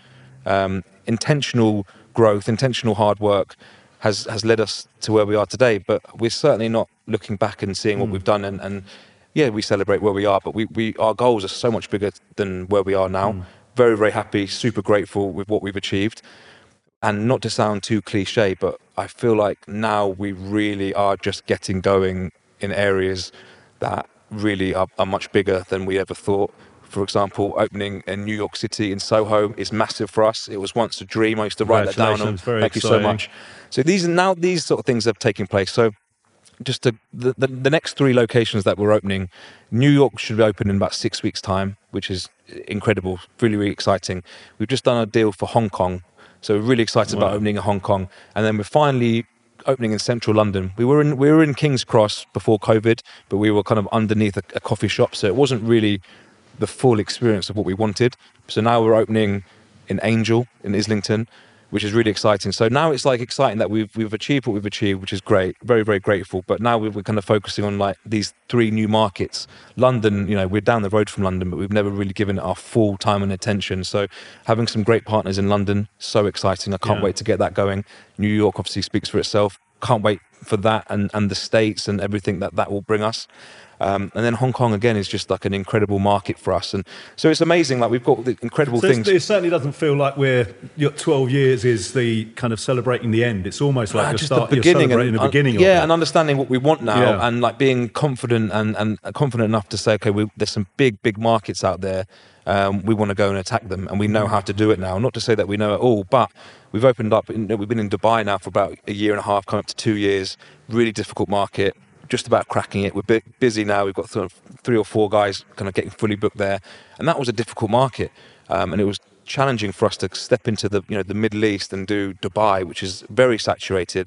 intentional growth, intentional hard work has led us to where we are today. But we're certainly not looking back and seeing what we've done, and we celebrate where we are, but our goals are so much bigger than where we are now. Very, very happy, super grateful with what we've achieved. And not to sound too cliche, but I feel like now we really are just getting going in areas that really are much bigger than we ever thought. For example, opening in New York City in Soho is massive for us. It was once a dream. I used to write that down. Thank you so much. So these sort of things have taken place. So just the next 3 locations that we're opening, New York should be open in about 6 weeks' time, which is incredible, really, really exciting. We've just done a deal for Hong Kong. So we're really excited about opening in Hong Kong. And then we're finally opening in central London. We were in King's Cross before COVID, but we were kind of underneath a coffee shop. So it wasn't really the full experience of what we wanted. So now we're opening in Angel, in Islington, which is really exciting. So now it's like exciting that we've achieved what we've achieved, which is great. Very, very grateful. But now we're kind of focusing on like these 3 new markets. London, we're down the road from London, but we've never really given it our full time and attention. So having some great partners in London, so exciting. I can't wait to get that going. New York obviously speaks for itself. Can't wait for that and the States and everything that will bring us. And then Hong Kong, again, is just like an incredible market for us. And so it's amazing, like we've got the incredible things. It certainly doesn't feel like 12 years is the kind of celebrating the end. It's almost like you're celebrating the beginning of it. And understanding what we want now and like being confident and confident enough to say, okay, there's some big markets out there. We want to go and attack them, and we know how to do it now. Not to say that we know it all, but we've opened up. We've been in Dubai now for about a year and a half, coming up to 2 years. Really difficult market. Just about cracking it. We're busy now. We've got 3 or 4 guys kind of getting fully booked there, and that was a difficult market. And it was challenging for us to step into the Middle East and do Dubai, which is very saturated.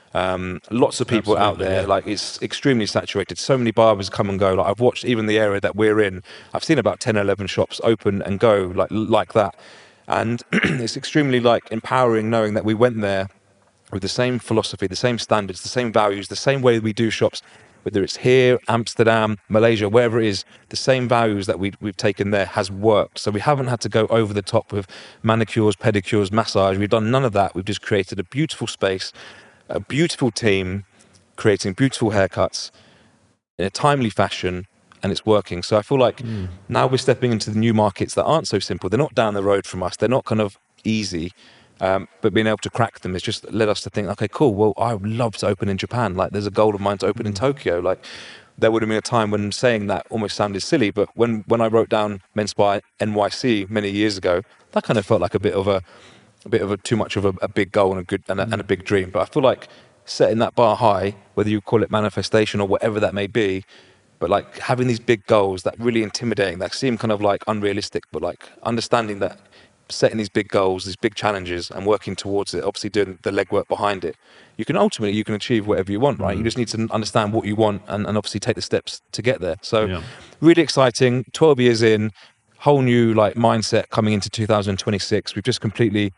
Lots of people out there, like it's extremely saturated. So many barbers come and go. Like I've watched even the area that we're in. I've seen about 10 or 11 shops open and go like that, and it's extremely like empowering knowing that we went there with the same philosophy, the same standards, the same values, the same way we do shops, whether it's here, Amsterdam, Malaysia, wherever it is, the same values that we've taken there has worked. So we haven't had to go over the top with manicures, pedicures, massage. We've done none of that. We've just created a beautiful space, a beautiful team, creating beautiful haircuts in a timely fashion, and it's working. So I feel like now we're stepping into the new markets that aren't so simple. They're not down the road from us. They're not kind of easy. But being able to crack them has just led us to think, okay, cool, well, I would love to open in Japan. Like, there's a goal of mine to open in Tokyo. Like, there would have been a time when saying that almost sounded silly, but when I wrote down Men's Spa NYC many years ago, that kind of felt like a bit of a too much of a big goal and a big dream. But I feel like setting that bar high, whether you call it manifestation or whatever that may be, but like having these big goals that really intimidating, that seem kind of like unrealistic, but like understanding that setting these big goals, these big challenges and working towards it, obviously doing the legwork behind it, you can achieve whatever you want, right? You just need to understand what you want and obviously take the steps to get there. So really exciting, 12 years in, whole new like mindset coming into 2026. We've just completely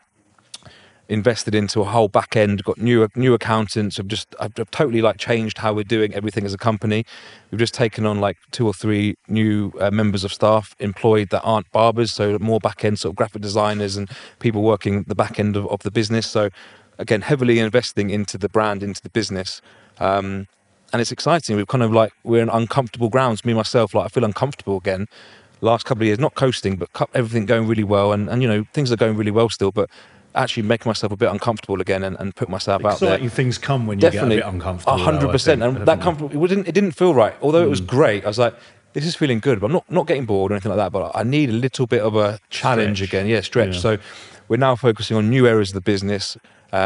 invested into a whole back end, got new accountants. I've totally like changed how we're doing everything as a company. We've just taken on like 2 or 3 new members of staff employed that aren't barbers, so more back end sort of graphic designers and people working the back end of the business. So again, heavily investing into the brand, into the business. And it's exciting. We're in uncomfortable grounds. Me, myself, like I feel uncomfortable again. Last couple of years, not coasting, but everything going really well. And things are going really well still, but actually making myself a bit uncomfortable again and put myself out there. Exciting things come when you get a bit uncomfortable. 100%. And that comfortable, it didn't feel right. Although it was great, I was like, this is feeling good, but I'm not getting bored or anything like that, but I need a little bit of a challenge again. Yeah, stretch. Yeah. So we're now focusing on new areas of the business.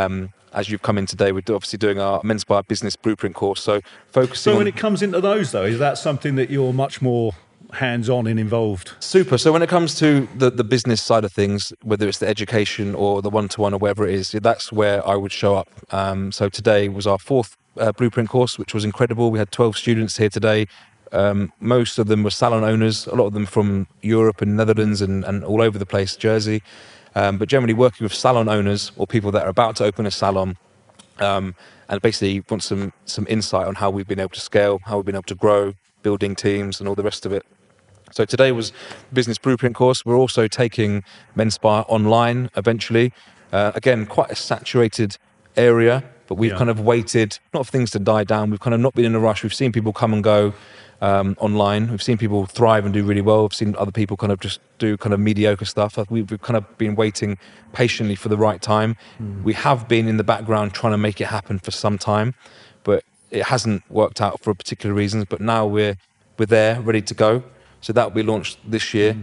As you've come in today, we're obviously doing our Men's Spa Business Blueprint course. So focusing when it comes into those though, is that something that you're much more hands-on and involved. Super. So when it comes to the business side of things, whether it's the education or the one-to-one or whatever it is, that's where I would show up. So today was our 4th Blueprint course, which was incredible. We had 12 students here today. Most of them were salon owners, a lot of them from Europe and Netherlands and all over the place, Jersey. But generally working with salon owners or people that are about to open a salon, and basically want some insight on how we've been able to scale, how we've been able to grow, building teams and all the rest of it. So today was Business Blueprint course. We're also taking Menspire online eventually. Again, quite a saturated area, but we've kind of waited, not for things to die down. We've kind of not been in a rush. We've seen people come and go online. We've seen people thrive and do really well. We've seen other people kind of just do kind of mediocre stuff. We've kind of been waiting patiently for the right time. We have been in the background trying to make it happen for some time, but it hasn't worked out for particular reasons. But now we're there, ready to go. So that will be launched this year.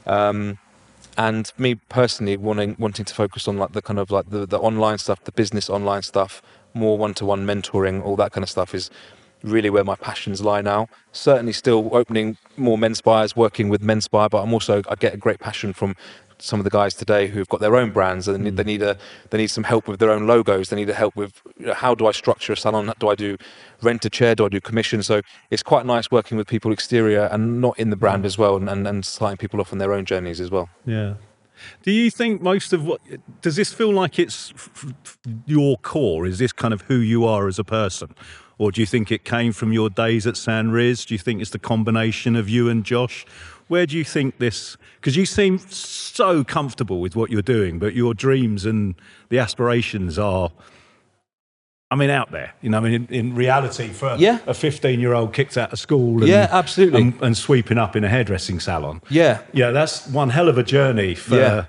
And me personally wanting to focus on like the kind of like the online stuff, the business online stuff, more one-to-one mentoring, all that kind of stuff is really where my passions lie now. Certainly still opening more Menspires, working with Menspire, but I get a great passion from some of the guys today who've got their own brands and they need some help with their own logos. They need help with how do I structure a salon? Do I do rent a chair? Do I do commission? So it's quite nice working with people exterior and not in the brand as well, and starting people off on their own journeys as well. Yeah. Do you think does this feel like it's your core? Is this kind of who you are as a person? Or do you think it came from your days at San Riz? Do you think it's the combination of you and Josh? Where do you think this, because you seem so comfortable with what you're doing, but your dreams and the aspirations are, out there. In reality, for a 15-year-old kicked out of school and, absolutely. And sweeping up in a hairdressing salon. Yeah, that's one hell of a journey for...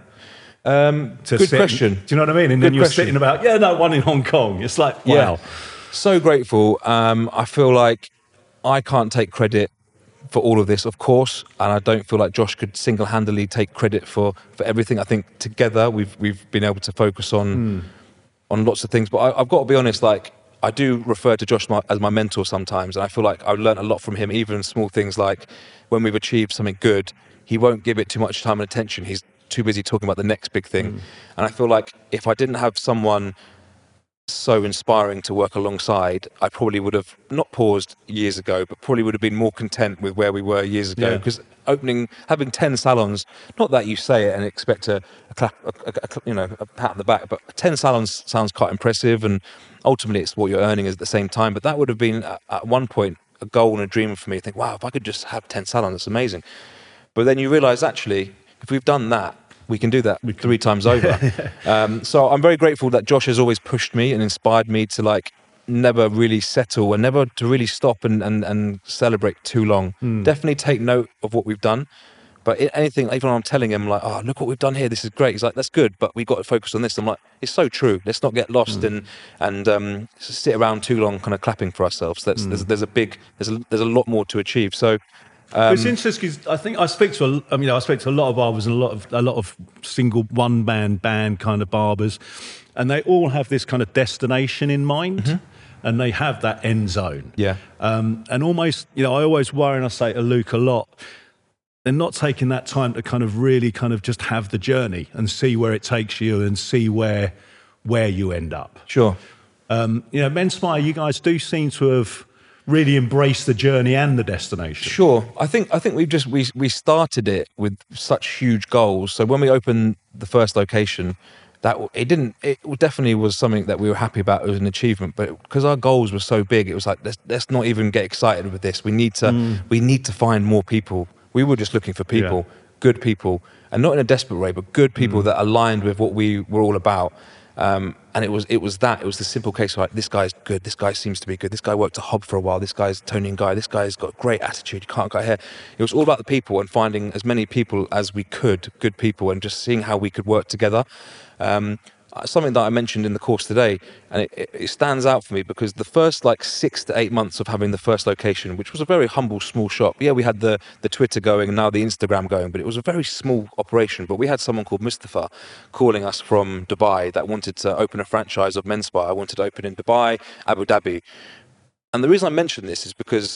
Good question. Do you know what I mean? And then you're sitting about, one in Hong Kong. It's like, wow. Yeah. So grateful. I feel like I can't take credit for all of this, of course, and I don't feel like Josh could single-handedly take credit for everything. I think together we've been able to focus on lots of things. But I've got to be honest, like I do refer to Josh as my mentor sometimes, and I feel like I've learned a lot from him, even small things like when we've achieved something good, he won't give it too much time and attention. He's too busy talking about the next big thing. And I feel like if I didn't have someone so inspiring to work alongside, I probably would have not paused years ago, but probably would have been more content with where we were years ago. Because having 10 salons, not that you say it and expect a clap, a pat on the back, but 10 salons sounds quite impressive, and ultimately it's what you're earning at the same time. But that would have been at one point a goal and a dream for me. Think, wow, if I could just have 10 salons, it's amazing. But then you realise actually, if we've done that, we can do that 3 times over. So I'm very grateful that Josh has always pushed me and inspired me to never really settle and never to really stop and celebrate too long. Definitely take note of what we've done. But anything, even when I'm telling him oh, look what we've done here, this is great. He's like, that's good, but we've got to focus on this. I'm like, it's so true. Let's not get lost and sit around too long kind of clapping for ourselves. There's a lot more to achieve. So it's interesting because I think I speak to a lot of barbers and a lot of single one-man band kind of barbers, and they all have this kind of destination in mind, and they have that end zone. Yeah. And almost, I always worry, and I say to Luke a lot, they're not taking that time to kind of really kind of just have the journey and see where it takes you and see where you end up. Sure. Menspire, you guys do seem to have really embrace the journey and the destination. Sure. I think we started it with such huge goals. So when we opened the first location, it definitely was something that we were happy about. It was an achievement, but because our goals were so big, it was like, let's not even get excited with this. We need to find more people. We were just looking for people, good people, and not in a desperate way, but good people that aligned with what we were all about. And it was the simple case of like, this guy's good, this guy seems to be good, this guy worked at Hob for a while, this guy's Tony and Guy, this guy's got a great attitude, you can't cut hair. It was all about the people and finding as many people as we could, good people, and just seeing how we could work together. Something that I mentioned in the course today, and it stands out for me because the first 6 to 8 months of having the first location, which was a very humble, small shop. Yeah, we had the Twitter going and now the Instagram going, but it was a very small operation. But we had someone called Mustafa calling us from Dubai that wanted to open a franchise of Menspire. I wanted to open in Dubai, Abu Dhabi. And the reason I mention this is because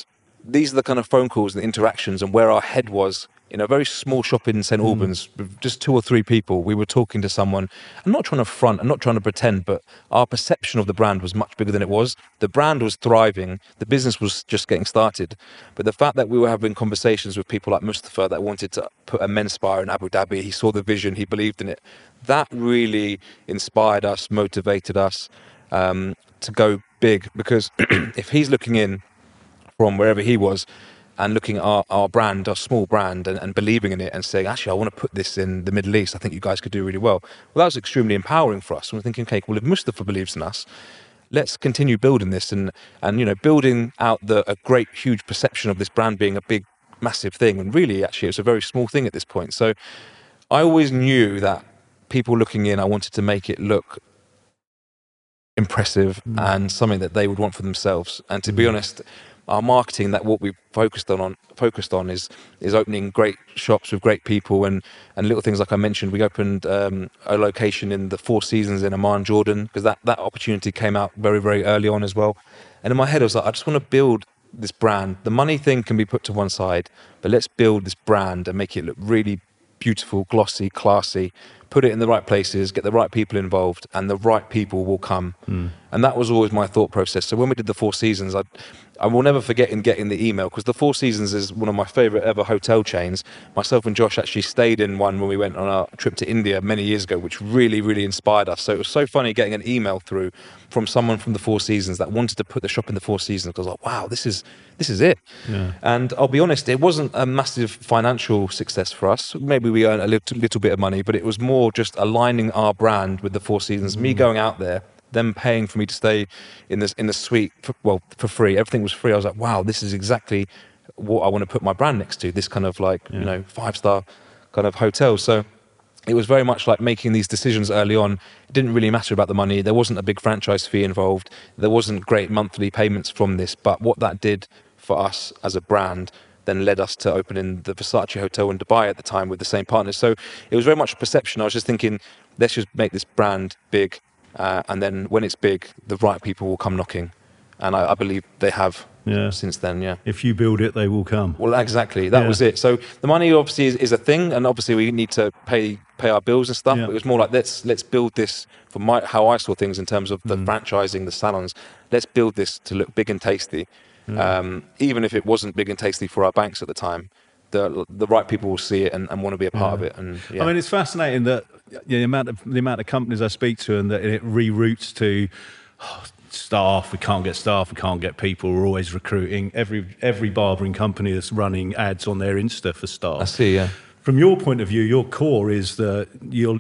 these are the kind of phone calls and interactions and where our head was in a very small shop in St Albans with just 2 or 3 people. We were talking to someone. I'm not trying to front, I'm not trying to pretend, but our perception of the brand was much bigger than it was. The brand was thriving. The business was just getting started. But the fact that we were having conversations with people like Mustafa that wanted to put a men's spa in Abu Dhabi, he saw the vision, he believed in it. That really inspired us, motivated us to go big, because if he's looking in from wherever he was and looking at our brand, our small brand, and believing in it and saying, actually, I want to put this in the Middle East, I think you guys could do really well. Well, that was extremely empowering for us. And we're thinking, okay, well, if Mustafa believes in us, let's continue building this and building out a great, huge perception of this brand being a big, massive thing. And really, actually, it's a very small thing at this point. So I always knew that people looking in, I wanted to make it look impressive and something that they would want for themselves. And to be honest, our marketing, that what we focused on is opening great shops with great people and little things like I mentioned. We opened a location in the Four Seasons in Amman, Jordan, because that opportunity came out very, very early on as well. And in my head, I was like, I just want to build this brand. The money thing can be put to one side, but let's build this brand and make it look really beautiful, glossy, classy, put it in the right places, get the right people involved, and the right people will come. And that was always my thought process. So when we did the Four Seasons, I will never forget in getting the email, because the Four Seasons is one of my favorite ever hotel chains. Myself and Josh actually stayed in one when we went on our trip to India many years ago, which really, really inspired us. So it was so funny getting an email through from someone from the Four Seasons that wanted to put the shop in the Four Seasons, because I was like, wow, this is it. Yeah. And I'll be honest, it wasn't a massive financial success for us. Maybe we earned a little bit of money, but it was more just aligning our brand with the Four Seasons. Me going out there, them paying for me to stay in the suite for free. Everything was free. I was like, wow, this is exactly what I want to put my brand next to. This kind of 5-star kind of hotel. So it was very much like making these decisions early on. It didn't really matter about the money. There wasn't a big franchise fee involved. There wasn't great monthly payments from this. But what that did for us as a brand then led us to opening the Versace Hotel in Dubai at the time with the same partners. So it was very much a perception. I was just thinking, let's just make this brand big. And then when it's big, the right people will come knocking. And I believe they have since then, yeah. If you build it, they will come. Well, exactly. That was it. So the money obviously is a thing, and obviously we need to pay our bills and stuff. But it was more like, let's build this from how I saw things in terms of the franchising, the salons. Let's build this to look big and tasty. Even if it wasn't big and tasty for our banks at the time, the right people will see it and want to be a part of it. And I mean, it's fascinating that the amount of companies I speak to, and that it reroutes to staff. We can't get staff. We can't get people. We're always recruiting. Every barbering company that's running ads on their Insta for staff. I see. Yeah. From your point of view, your core is that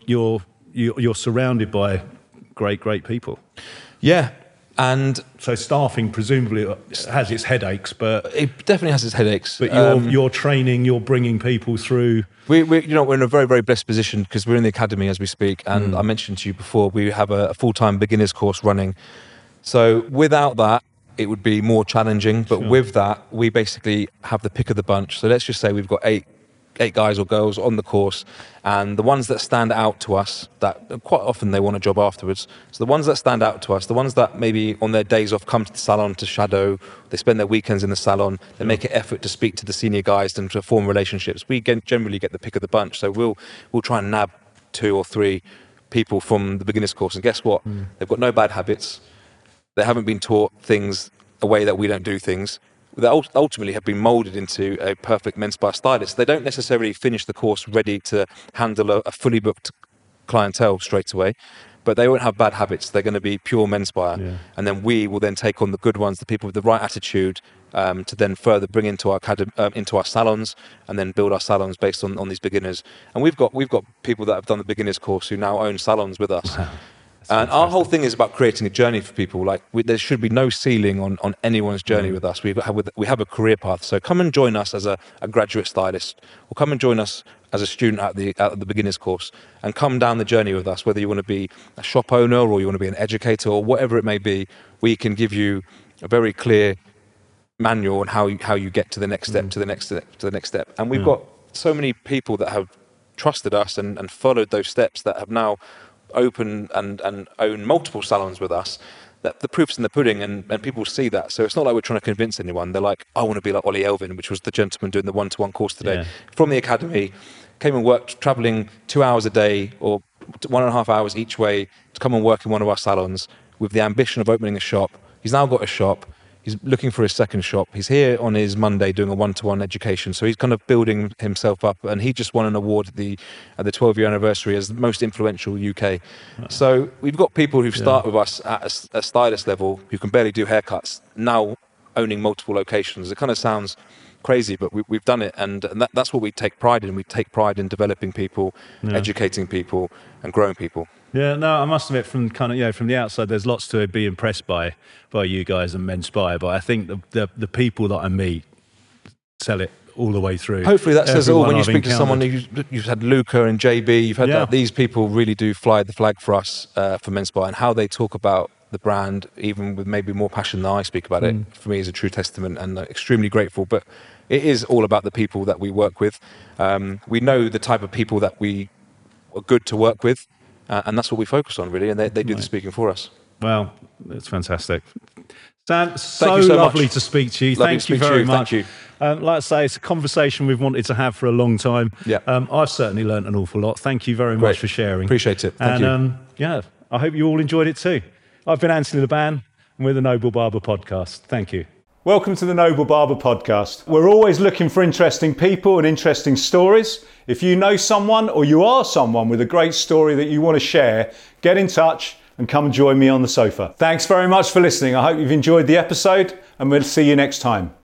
you're surrounded by great people. Yeah. And so staffing presumably has its headaches, but it definitely has its headaches. But you're training, you're bringing people through. We're in a very, very blessed position because we're in the academy as we speak. And I mentioned to you before, we have a full-time beginners course running. So without that, it would be more challenging. But with that, we basically have the pick of the bunch. So let's just say we've got eight guys or girls on the course, and the ones that stand out to us, that quite often they want a job afterwards. So the ones that stand out to us, the ones that maybe on their days off come to the salon to shadow, they spend their weekends in the salon, they make an effort to speak to the senior guys and to form relationships. We generally get the pick of the bunch. So we'll try and nab 2 or 3 people from the beginners course, and guess what? They've got no bad habits. They haven't been taught things a way that we don't do things. That ultimately have been moulded into a perfect men's spa stylist. They don't necessarily finish the course ready to handle a fully booked clientele straight away, but they won't have bad habits. They're going to be pure men's spa. And then we will then take on the good ones, the people with the right attitude, to then further bring into our into our salons, and then build our salons based on these beginners. And we've got people that have done the beginners course who now own salons with us. Wow. And our whole thing is about creating a journey for people. Like there should be no ceiling on anyone's journey with us. We have a career path. So come and join us as a graduate stylist, or come and join us as a student at the beginners course, and come down the journey with us. Whether you want to be a shop owner or you want to be an educator or whatever it may be, we can give you a very clear manual on how you get to the next step, to the next step, to the next step. And we've got so many people that have trusted us and followed those steps that have now open and own multiple salons with us, the proof's in the pudding, and people see that. So it's not like we're trying to convince anyone. They're like, I want to be like Ollie Elvin, which was the gentleman doing the 1-to-1 course today from the academy. Came and worked, traveling 2 hours a day or 1.5 hours each way to come and work in one of our salons with the ambition of opening a shop. He's now got a shop. He's looking for his second shop. He's here on his Monday doing a 1-to-1 education. So he's kind of building himself up, and he just won an award at the 12-year anniversary as the most influential UK. So we've got people who start with us at a stylist level who can barely do haircuts, now owning multiple locations. It kind of sounds crazy, but we've done it, and that's what we take pride in. We take pride in developing people, educating people, and growing people. Yeah, no, I must admit, from from the outside, there's lots to be impressed by you guys and Menspire, but I think the people that I meet sell it all the way through. Hopefully that says it all when you speak to someone. You've had Luca and JB, you've had these people really do fly the flag for us for Menspire, and how they talk about the brand, even with maybe more passion than I speak about it, for me is a true testament, and extremely grateful. But it is all about the people that we work with. We know the type of people that we are good to work with, and that's what we focus on, really, and they do the speaking for us. Well, it's fantastic. Sam, so lovely much to speak to you. Lovely Thank you very much. Thank you. Like I say, it's a conversation we've wanted to have for a long time. Yeah. I've certainly learnt an awful lot. Thank you very much for sharing. Appreciate it. Thank you. I hope you all enjoyed it too. I've been Anthony Laban, and we're the Noble Barber Podcast. Thank you. Welcome to the Noble Barber Podcast. We're always looking for interesting people and interesting stories. If you know someone, or you are someone with a great story that you want to share, get in touch and come join me on the sofa. Thanks very much for listening. I hope you've enjoyed the episode, and we'll see you next time.